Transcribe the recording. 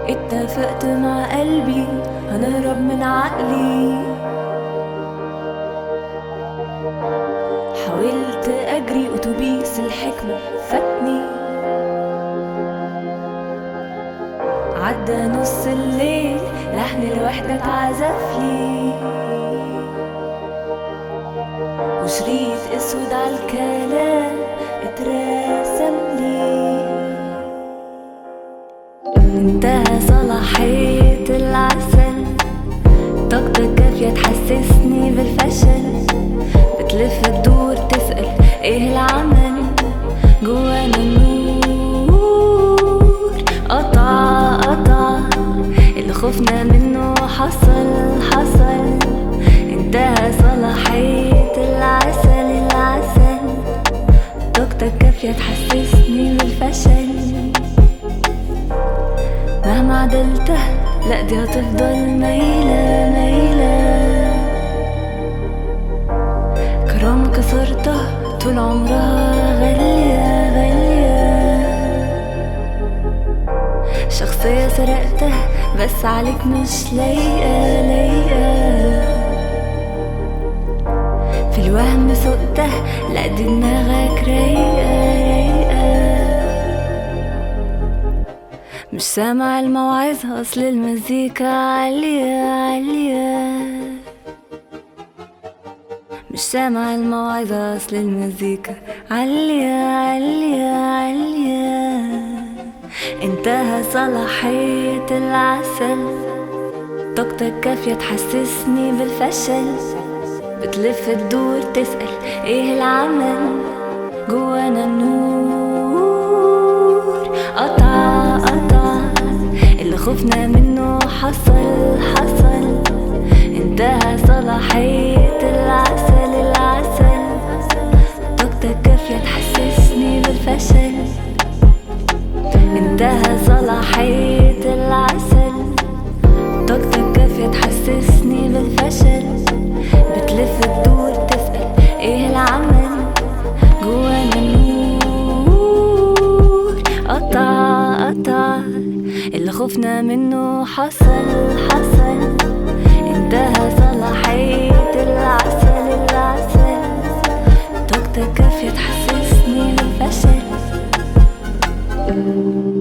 اتفقت مع قلبي هنهرب من عقلي. حاولت اجري اتوبيس الحكمة فاتني، عدى نص الليل لحن الوحدة اتعزفلي، وشريط اسود عالكلام اترسملي. انتهى صلاحية العسل، طاقتك كافية تحسسني بالفشل، بتلف تدور تسأل ايه العمل، جوانا النور قطع اللي خفنا منه حصل. انتهى صلاحية العسل، طاقتك كافية تحسسني بالفشل، مهما عدلته لا دي هتفضل مايلة. كرامة كسرته طول عمرها غالية. شخصية سرقته بس عليك مش لايقة. في الوهم سقته لا دي دماغك رايقة. مش سامع الموعظة أصل المزيكا عالية. مش سامع الموعظة أصل المزيكا عالية. انتهى صلاحية العسل، طاقتك كافية تحسسني بالفشل، بتلف تدور تسأل ايه العمل، جوانا النور قطع اللي خفنا منه حصل. انتهى صلاحية العسل، طاقتك كافية تحسسني بالفشل. انتهى صلاحية العسل، طاقتك كافية تحسسني بالفشل، بتلف تدور تسأل ايه العمل، جوانا النور قطع اللي خفنا منه حصل. انتهى صلاحية العسل، طاقتك كافية تحسسني بالفشل.